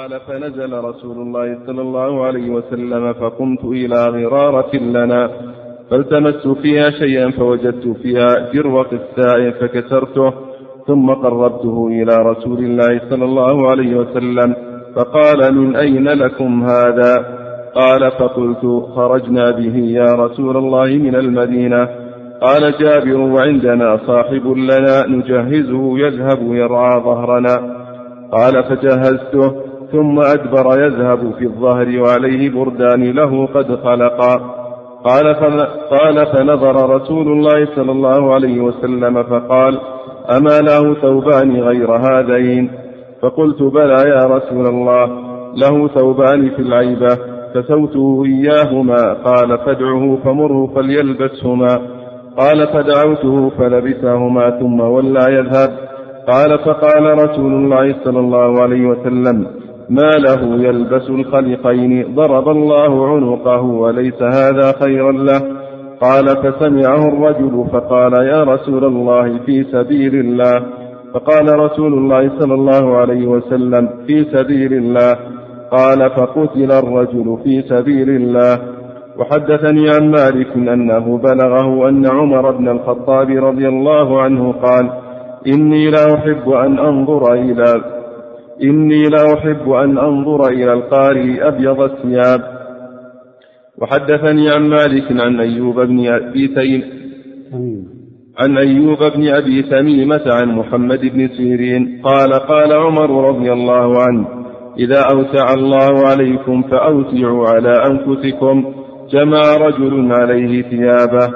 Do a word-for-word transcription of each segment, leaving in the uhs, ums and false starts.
قال فنزل رسول الله صلى الله عليه وسلم فقمت إلى غرارة لنا فالتمست فيها شيئا فوجدت فيها جروة الساء فكسرته ثم قربته إلى رسول الله صلى الله عليه وسلم فقال من أين لكم هذا؟ قال فقلت خرجنا به يا رسول الله من المدينة. قال جابر وعندنا صاحب لنا نجهزه يذهب يرعى ظهرنا. قال فجهزته ثم أدبر يذهب في الظهر وعليه بردان له قد خلقا. قال, قال فنظر رسول الله صلى الله عليه وسلم فقال أما له ثوبان غير هذين؟ فقلت بلى يا رسول الله له ثوبان في العيبة فسوته إياهما. قال فادعه فمره فليلبسهما. قال فدعوته فلبسهما ثم ولى يذهب. قال فقال رسول الله صلى الله عليه وسلم ما له يلبس الخلقين ضرب الله عنقه وليس هذا خيرا له. قال فسمعه الرجل فقال يا رسول الله في سبيل الله. فقال رسول الله صلى الله عليه وسلم في سبيل الله. قال فقتل الرجل في سبيل الله. وحدثني عن مالك أنه بلغه أن عمر بن الخطاب رضي الله عنه قال إني لا أحب أن أنظر إلى إني لا أحب أن أنظر إلى القارئ أبيض الثياب. وحدثني عن مالك عن أيوب بن أبي تيم عن أيوب بن أبي تميمة عن محمد بن سيرين قال قال عمر رضي الله عنه إذا أوسع الله عليكم فأوسعوا على أنفسكم. جمع رجل عليه ثيابه.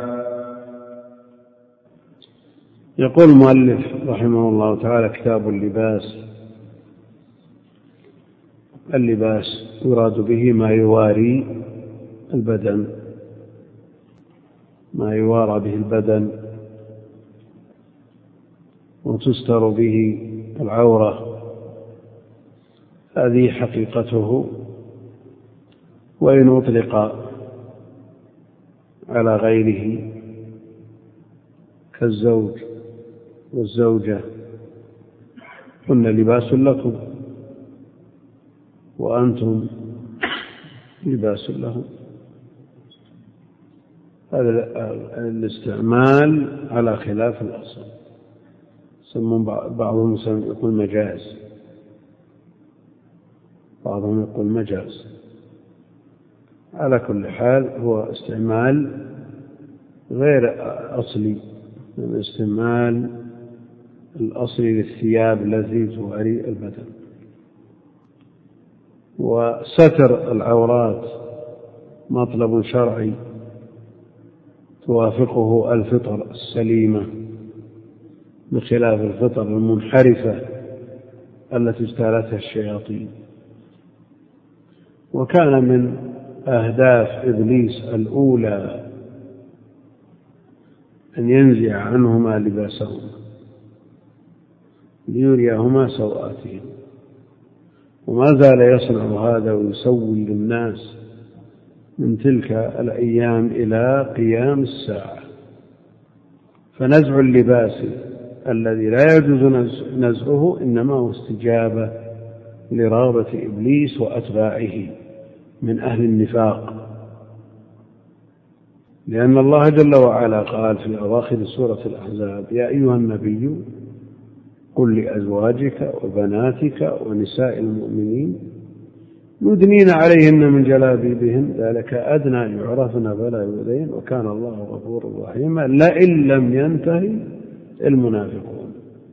يقول المؤلف رحمه الله تعالى كتاب اللباس. اللباس يراد به ما يواري البدن، ما يوارى به البدن وتستر به العورة، هذه حقيقته. وإن أطلق على غيره كالزوج والزوجة هن لباس لكم وأنتم لباس لهم. هذا الاستعمال على خلاف الأصل، يسمون بعضهم يقول مجاز، بعضهم يقول مجاز. على كل حال هو استعمال غير أصلي، الاستعمال الأصلي للثياب التي تواري البدن. وستر العورات مطلب شرعي توافقه الفطر السليمة بخلاف الفطر المنحرفة التي اجتالتها الشياطين. وكان من أهداف إبليس الأولى أن ينزع عنهما لباسهما ليريهما سوآتهم، وما زال يصنع هذا ويسوي للناس من تلك الأيام إلى قيام الساعة. فنزع اللباس الذي لا يجوز نزعه إنما هو استجابة لرغبة إبليس وأتباعه من أهل النفاق، لأن الله جل وعلا قال في أواخر سورة الأحزاب يا أيها النبي قل لأزواجك وبناتك ونساء المؤمنين يدنين عليهن من جلابيبهن ذلك أدنى أن يعرفن فلا يؤذين وكان الله غفورا رحيما لئن لم ينتهي المنافقون.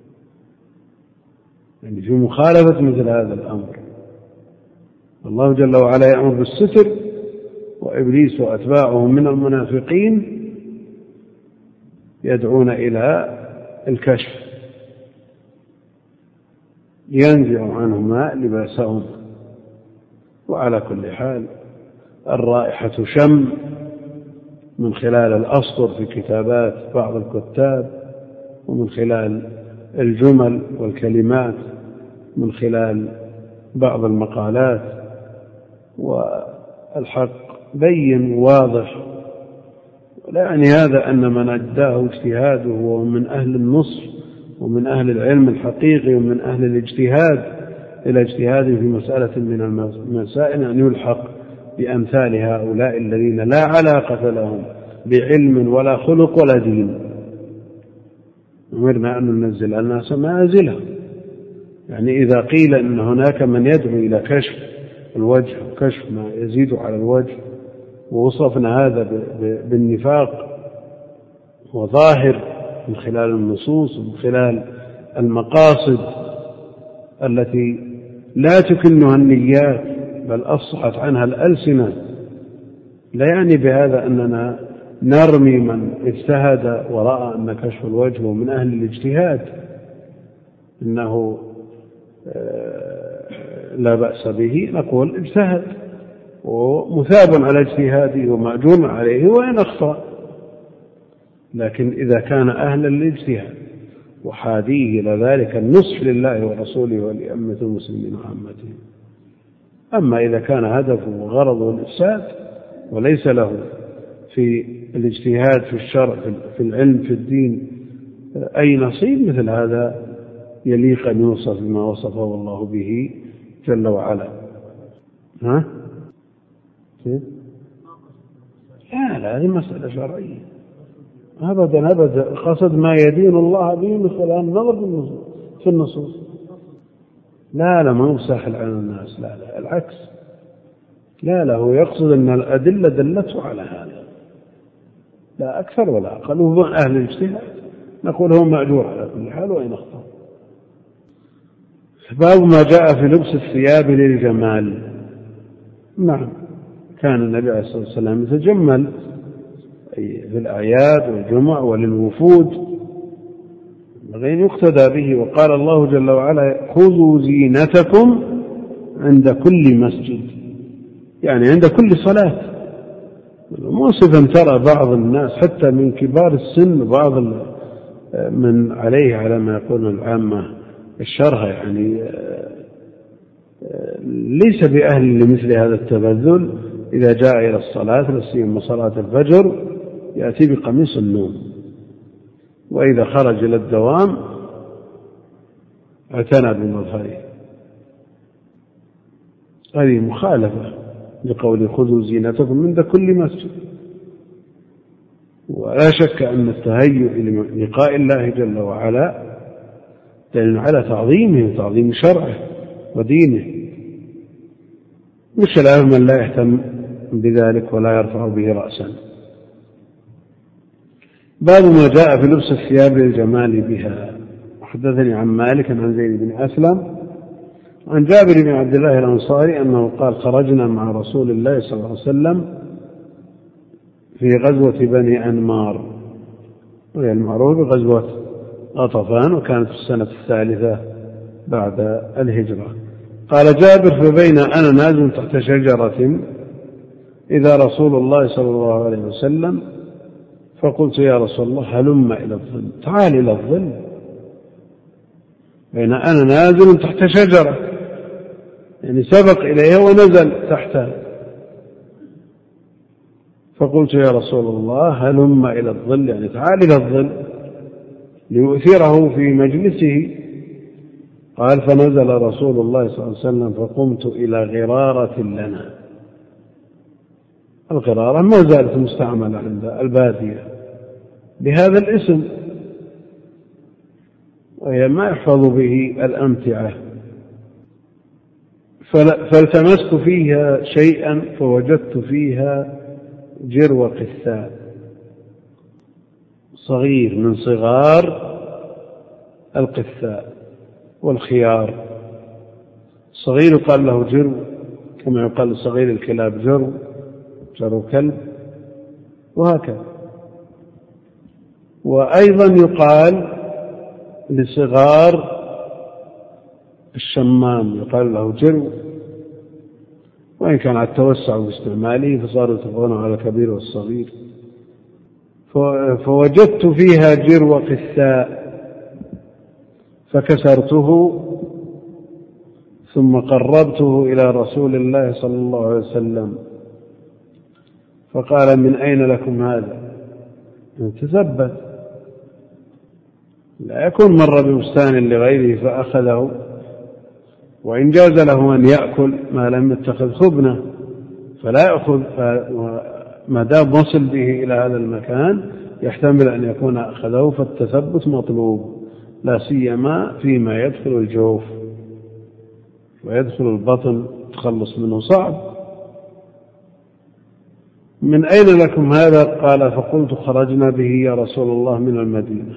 يعني في مخالفة مثل هذا الأمر الله جل وعلا يأمر بالستر، وإبليس وأتباعه من المنافقين يدعون إلى الكشف ينزع عنهما لباسهم. وعلى كل حال الرائحة شم من خلال الأسطر في كتابات بعض الكتاب، ومن خلال الجمل والكلمات، من خلال بعض المقالات. والحق بين واضح، لا يعني هذا أن من أداه اجتهاده ومن أهل النصر ومن أهل العلم الحقيقي ومن أهل الاجتهاد إلى اجتهاد في مسألة من المسائل أن يلحق بأمثال هؤلاء الذين لا علاقة لهم بعلم ولا خلق ولا دين. أمرنا أن ننزل الناس منازلهم، يعني إذا قيل أن هناك من يدعو إلى كشف الوجه وكشف ما يزيد على الوجه، ووصفنا هذا بالنفاق وظاهر من خلال النصوص ومن خلال المقاصد التي لا تكنها النيات بل أفصحت عنها الألسنة، لا يعني بهذا أننا نرمي من اجتهد ورأى أن كشف الوجه من أهل الاجتهاد إنه لا بأس به، نقول اجتهد ومثاب على اجتهاده ومأجور عليه وإن أخطأ، لكن إذا كان أهلا للاجتهاد وحاديه إلى ذلك النصح لله ورسوله ولأمة المسلمين وعامتهم. أما إذا كان هدفه وغرضه الإفساد وليس له في الاجتهاد في الشرع في العلم في الدين أي نصيب، مثل هذا يليق أن يوصف بما وصفه الله به جل وعلا. ها؟ لا لا هذه مسألة شرعية أبدا أبدا، قصد ما يدين الله به من خلال النظر في النصوص. لا لا ما هو ساحل على الناس، لا لا العكس، لا لا هو يقصد أن الأدلة دلته على هذا لا أكثر ولا أقل، وهو أهل الاجتهاد نقول هو مأجور على كل حال وإن أخطأ. باب ما جاء في لبس الثياب للجمال. نعم كان النبي عليه الصلاة والسلام يتجمل في الأعياد والجمع وللوفود غير يقتدى به، وقال الله جل وعلا خذوا زينتكم عند كل مسجد، يعني عند كل صلاة. موصفا ترى بعض الناس حتى من كبار السن بعض من عليه على ما يقول العامة الشرها يعني ليس بأهل لمثل هذا التبذل، إذا جاء إلى الصلاة لسيما صلاة الفجر يأتي بقميص النوم، وإذا خرج إلى الدوام اعتنى بمظهره. هذه مخالفة لقول خذوا زينتكم عند كل مسجد. ولا شك أن التهيؤ للقاء الله جل وعلا دليل على تعظيمه وتعظيم شرعه ودينه، مش الآن من لا يهتم بذلك ولا يرفع به رأسا. باب ما جاء في لبس الثياب للجمال بها. حدثني عن مالك عن زيد بن أسلم عن جابر بن عبد الله الأنصاري أنه قال خرجنا مع رسول الله صلى الله عليه وسلم في غزوة بني أنمار، وهي المعروف بغزوة غطفان، وكانت في السنة الثالثة بعد الهجرة. قال جابر فبين أنا نازل تحت شجرة إذا رسول الله صلى الله عليه وسلم فقلت يا رسول الله هلم إلى الظل، تعال إلى الظل. بين أنا نازل تحت شجرة يعني سبق إليها ونزل تحتها، فقلت يا رسول الله هلم إلى الظل يعني تعال إلى الظل ليؤثره في مجلسه. قال فنزل رسول الله صلى الله عليه وسلم فقمت إلى غرارة لنا. الغرارة ما زالت مستعملة عند البادية بهذا الاسم، وهي ما يحفظ به الأمتعة. فالتمست فيها شيئا فوجدت فيها جرو قثاء صغير من صغار القثاء والخيار. صغير قال له جرو كما يقال صغير الكلاب جرو، جرو كلب، وهكذا. وأيضا يقال لصغار الشمام يقال له جرو، وإن كان على التوسع باستعماله فصاروا يتفقون على الكبير والصغير. فوجدت فيها جرو قثاء فكسرته ثم قربته إلى رسول الله صلى الله عليه وسلم فقال من أين لكم هذا؟ تثبت، لا يكون مر ببستان لغيره فأخذه وإن جاز له أن يأكل ما لم يتخذ خبنة فلا يأخذ، ما دام وصل به إلى هذا المكان يحتمل أن يكون أخذه، فالتثبت مطلوب لا سيما فيما يدخل الجوف ويدخل البطن، تخلص منه صعب. من أين لكم هذا؟ قال فقلت خرجنا به يا رسول الله من المدينة.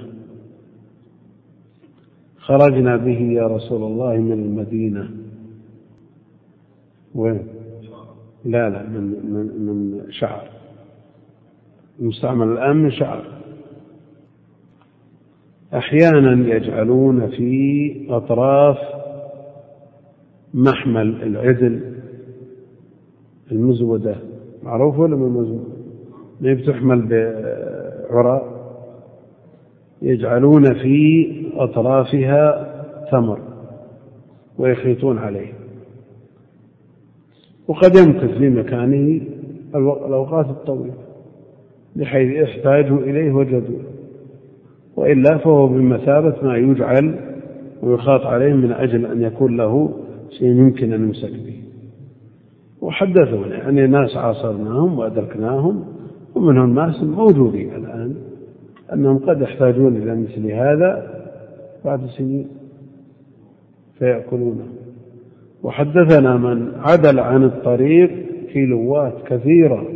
خرجنا به يا رسول الله من المدينة. وين؟ لا لا من, من, من شعر، المستعمل الآن من شعر. أحيانا يجعلون في أطراف محمل العدل المزودة، معروف ولا من المزودة؟ ما بتحمل بعراء، يجعلون في أطرافها تمر ويخيطون عليه، وقد يمكث في مكانه الأوقات الطويلة بحيث يحتاجوا إليه وجدوه، وإلا فهو بمثابة ما يجعل ويخاط عليه من أجل أن يكون له شيء يمكن أن يمسك به. وحدثونا يعني ناس عاصرناهم وأدركناهم ومنهم ناس موجودين الآن أنهم قد يحتاجون إلى مثل هذا بعد سنين فيأكلونه. وحدثنا من عدل عن الطريق كيلوات كثيرة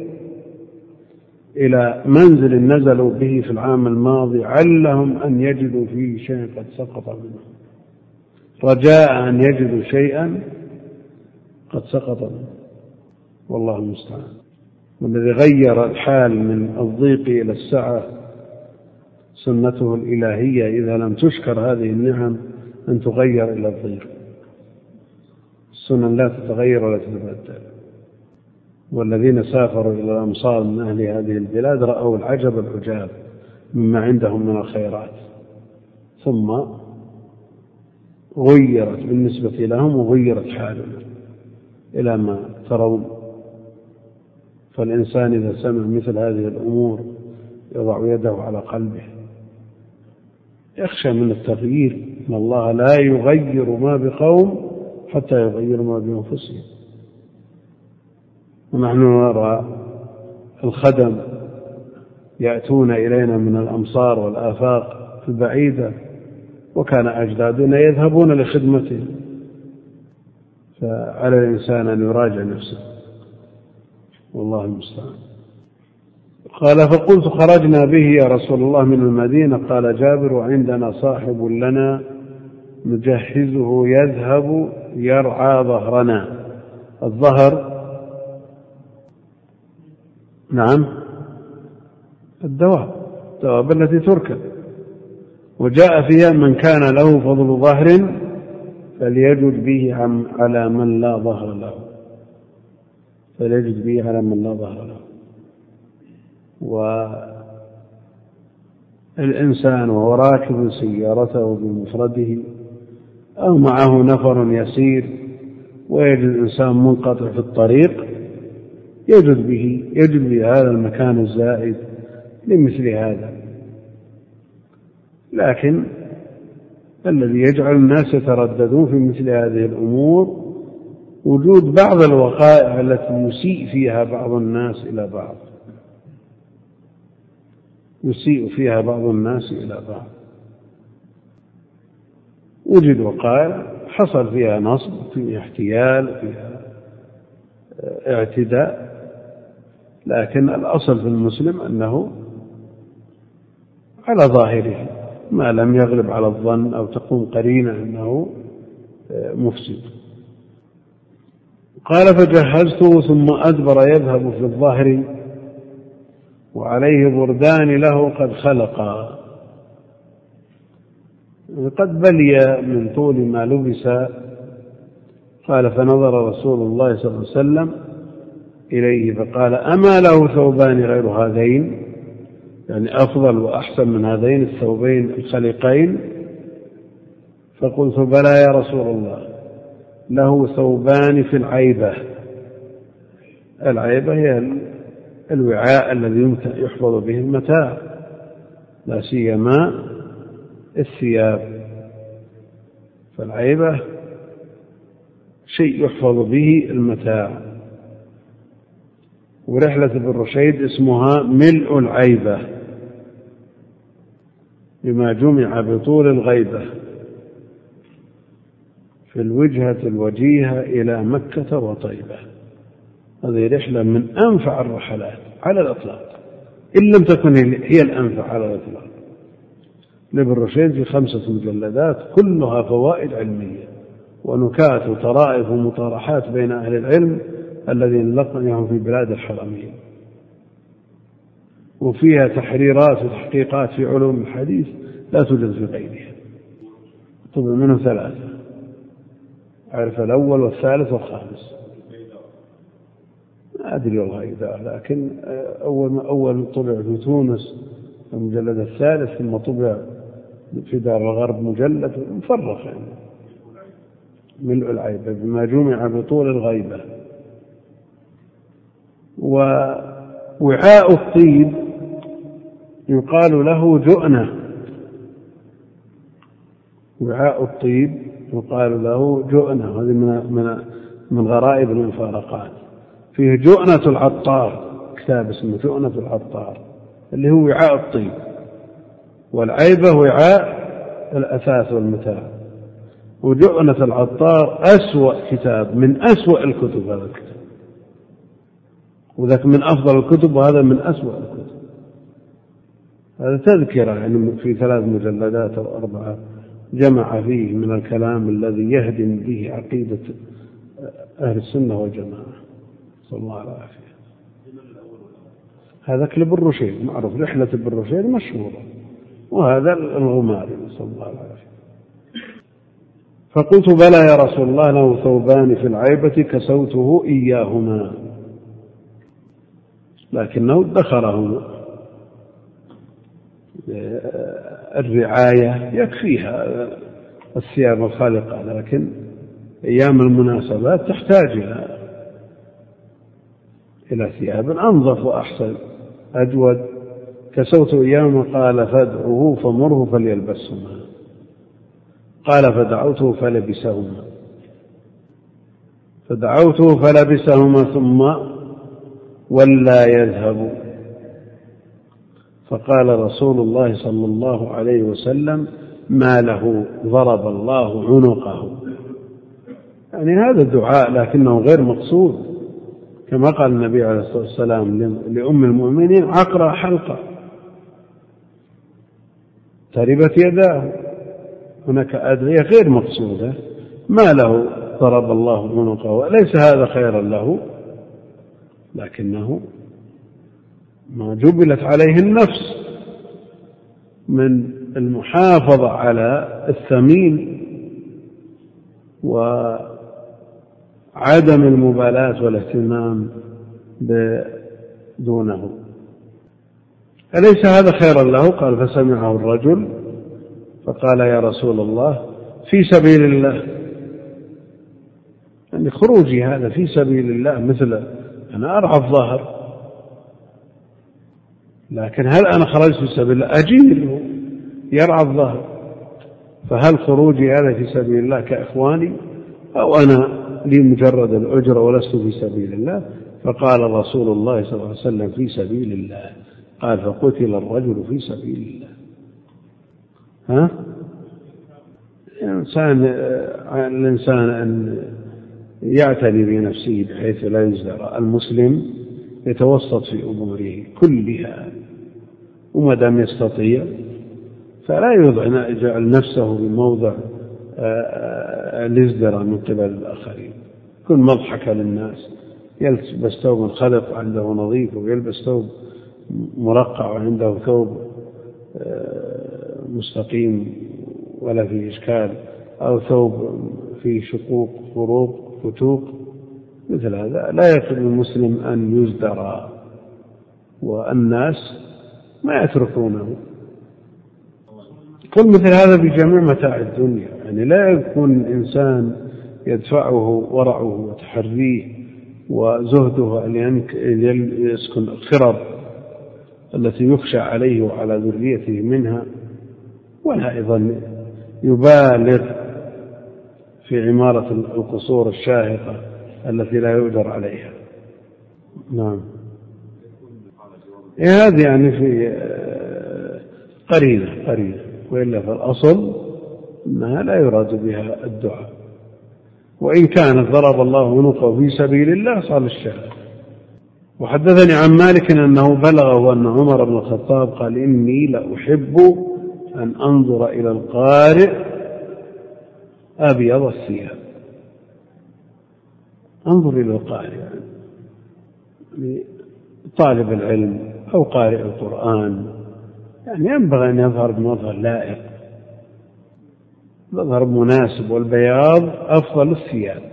إلى منزل نزلوا به في العام الماضي علهم أن يجدوا فيه شيئا قد سقط منه، رجاء أن يجدوا شيئا قد سقط منه، والله المستعان. والذي غير الحال من الضيق إلى السعة سنته الإلهية، إذا لم تشكر هذه النعم أن تغير إلى الضيق. السنن لا تتغير ولا تتبدل. والذين سافروا إلى الأمصار من أهل هذه البلاد رأوا العجب العجاب مما عندهم من الخيرات، ثم غيرت بالنسبة لهم وغيرت حالهم إلى ما ترون. فالإنسان إذا سمع مثل هذه الأمور يضع يده على قلبه، يخشى من التغيير، إن الله لا يغير ما بقوم حتى يغير ما بأنفسهم. ونحن نرى الخدم يأتون إلينا من الأمصار والآفاق البعيدة، وكان أجدادنا يذهبون لخدمتهم، فعلى الإنسان أن يراجع نفسه، والله المستعان. قال فقلت خرجنا به يا رسول الله من المدينة. قال جابر وعندنا صاحب لنا نجهزه يذهب يرعى ظهرنا. الظهر نعم الدواب، الدواب التي تركب، وجاء فيها من كان له فضل ظهر فليجد به على من لا ظهر له، فليجد به على من لا ظهر له. والإنسان وهو راكب سيارته بمفرده أو معه نفر يسير ويجد الإنسان منقطع في الطريق يجد به يجد به هذا المكان الزائد لمثل هذا. لكن الذي يجعل الناس يترددون في مثل هذه الأمور وجود بعض الوقائع التي يسيء فيها بعض الناس إلى بعض يسيء فيها بعض الناس إلى بعض. وجد وقائع حصل فيها نصب، فيها احتيال، فيها اعتداء، لكن الأصل في المسلم أنه على ظاهره ما لم يغلب على الظن أو تقوم قرينة أنه مفسد. قال فجهزته ثم أدبر يذهب في الظهر وعليه بردان له قد خلقا، قد بلي من طول ما لبس. قال فنظر رسول الله صلى الله عليه وسلم إليه فقال أما له ثوبان غير هذين، يعني أفضل وأحسن من هذين الثوبين الخليقين؟ فقلت بلى يا رسول الله، له ثوبان في العيبة. العيبة هي الوعاء الذي يمكن يحفظ به المتاع، لا سيما الثياب. فالعيبة شيء يحفظ به المتاع. ورحلة ابن رشيد اسمها ملء العيبة بما جمع بطول الغيبة في الوجهة الوجيهة إلى مكة وطيبة. هذه رحلة من أنفع الرحلات على الإطلاق، إن لم تكن هي الأنفع على الإطلاق. لابن رشيد في خمسة مجلدات كلها فوائد علمية ونكات وطرائف ومطارحات بين أهل العلم الذين لقيهم في بلاد الحرمين، وفيها تحريرات وتحقيقات في علوم الحديث لا توجد في غيرها. طبعا منه ثلاثة، عرف الأول والثالث والخامس، ما أدري والله إذا، لكن أول أول طبع في تونس المجلد الثالث، ثم طبع في دار الغرب مجلد مفرق يعني ملء العيبة بما جمع بطول الغيبة. ووعاء الطيب يقال له جؤنة، وعاء الطيب يقال له جؤنة، هذه من من من غرائب المفارقات. فيه جؤنة العطار، كتاب اسمه جؤنة العطار اللي هو وعاء الطيب، والعيبة وعاء الأثاث والمتاع. وجؤنة العطار أسوأ كتاب من أسوأ الكتب، هذا الكتاب، وذاك من أفضل الكتب وهذا من أسوأ الكتب. هذا تذكرة يعني في ثلاث مجلدات أو أربعة، جمع فيه من الكلام الذي يهدم به عقيدة أهل السنة والجماعة، صلى الله عليه وسلم. هذا لابن رشيد معروف، رحلة ابن رشيد مشهورة، وهذا الغماري، صلى الله عليه وسلم. فقلت بلى يا رسول الله، له ثوبان في العيبة كسوته إياهما، لكنه ادخرهما. الرعاية يكفيها الثياب الخالقة، لكن أيام المناسبات تحتاج إلى إلى ثياب أنظف وأحسن أجود. كسوت أيام قال فادعوه فمره فليلبسهما، قال فدعوته فلبسهما، فدعوته فلبسهما ثم ولا يذهب. فقال رسول الله صلى الله عليه وسلم ما له ضرب الله عنقه. يعني هذا الدعاء لكنه غير مقصود، كما قال النبي عليه الصلاة والسلام لأم المؤمنين عقرى حلقة تربت يداه. هناك أدعية غير مقصودة، ما له ضرب الله عنقه، ليس هذا خيرا له، لكنه ما جبلت عليه النفس من المحافظة على الثمين وعدم المبالاة والاهتمام دونه. أليس هذا خيرا له؟ قال فسمعه الرجل فقال يا رسول الله في سبيل الله، يعني خروجي هذا في سبيل الله، مثل أنا أرعى الظهر، لكن هل أنا خرجت في سبيل الله؟ أجير يرعى الظهر، فهل خروجي هذا في سبيل الله كإخواني، أو أنا لي مجرد الأجر ولست في سبيل الله؟ فقال رسول الله صلى الله عليه وسلم في سبيل الله. قال فقتل الرجل في سبيل الله. ها؟ الإنسان الإنسان أن يعتني بنفسه بحيث لا يزدر. المسلم يتوسط في أموره كلها، وما دام يستطيع فلا يجعل نفسه بموضع الازدراء من قبل الآخرين. كن مضحكا للناس، يلبس ثوب خلق عنده نظيف، ويلبس ثوب مرقع وعنده ثوب مستقيم ولا فيه إشكال، أو ثوب فيه شقوق خروق فتوق، مثل هذا لا يكفي المسلم أن يزدرى، والناس ما يتركونه. كل مثل هذا بجميع متاع الدنيا، يعني لا يكون إنسان يدفعه ورعه وتحريه وزهده أن يسكن الخرب التي يخشى عليه وعلى ذريته منها، ولا أيضا يبالغ في عمارة القصور الشاهقة التي لا يؤجر عليها. نعم. هذه يعني في قرينة قرينة، وإلا في الأصل أنها لا يراد بها الدعاء، وإن كانت ضرب الله عنقه في سبيل الله صار الشهادة. وحدثني عن مالك أنه بلغه أن عمر بن الخطاب قال: إني لأحب أن أنظر إلى القارئ أبيض الثياب. انظر إلى القارئ يعني طالب العلم أو قارئ القرآن، يعني ينبغي أن يظهر بمظهر لائق، مظهر مناسب، والبياض أفضل الثياب.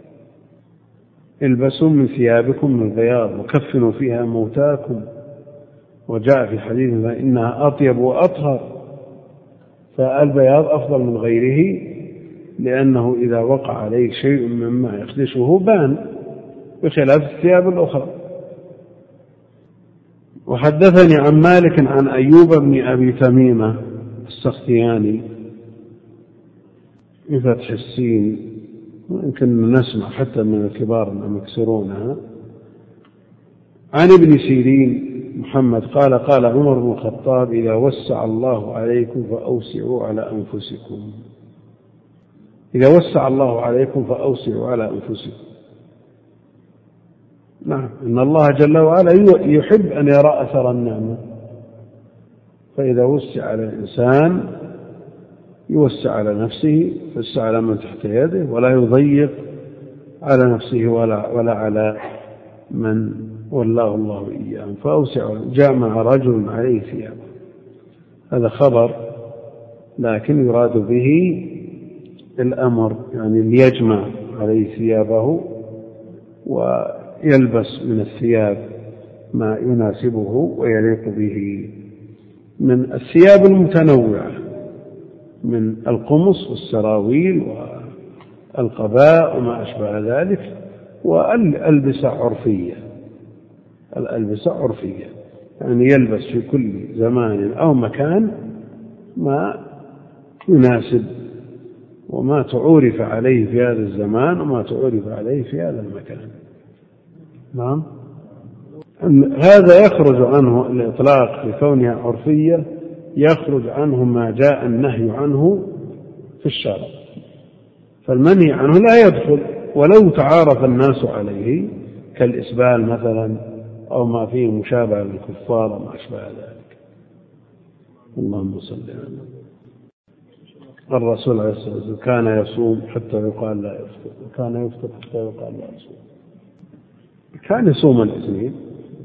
البسوا من ثيابكم من البياض وكفنوا فيها موتاكم، وجاء في حديث إنها أطيب وأطهر. فالبياض أفضل من غيره، لأنه إذا وقع عليه شيء مما يخدشه بان، بخلاف الثياب الأخرى. وحدثني عن مالك عن أيوب بن أبي تميمة السختياني بفتح السين، ويمكن نسمع حتى من الكبار أنهم يكسرونها، عن ابن سيرين محمد قال: قال عمر بن الخطاب: إذا وسع الله عليكم فأوسعوا على أنفسكم. إذا وسع الله عليكم فأوسعوا على أنفسكم. نعم، إن الله جل وعلا يحب أن يرى أثر النعمة، فإذا وسع على الإنسان يوسع على نفسه، يوسع على من تحت يده، ولا يضيق على نفسه ولا, ولا على من والله الله إياه. فأوسع. جاء مع رجل عليه ثياب، هذا خبر، لكن يراد به الأمر، يعني ليجمع عليه ثيابه ويلبس من الثياب ما يناسبه ويليق به من الثياب المتنوعة، من القمص والسراويل والقباء وما أشبه ذلك، والألبسة عرفية. الألبسة عرفية يعني يلبس في كل زمان أو مكان ما يناسب، وما تعرف عليه في هذا الزمان وما تعرف عليه في هذا المكان. نعم. هذا يخرج عنه الإطلاق لكونها عرفية، يخرج عنه ما جاء النهي عنه في الشرع، فالمنهي عنه لا يدخل ولو تعارف الناس عليه، كالإسبال مثلا، أو ما فيه مشابه للكفار وما أشبه ذلك. اللهم صل على النبي. الرسول عليه الصلاة والسلام كان يصوم حتى يقال لا يفطر، وكان يفطر حتى يقال لا يصوم. كان يصوم الاثنين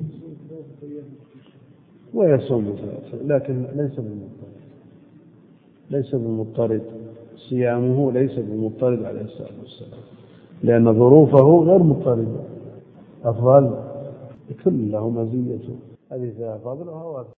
ويصوم ثلاثة، لكن ليس بالمضطرد، ليس بالمضطرد صيامه ليس بالمضطرد عليه الصلاة والسلام، لأن ظروفه غير مضطردة. أفضل كل له مزيته، هذه فيها فضلها.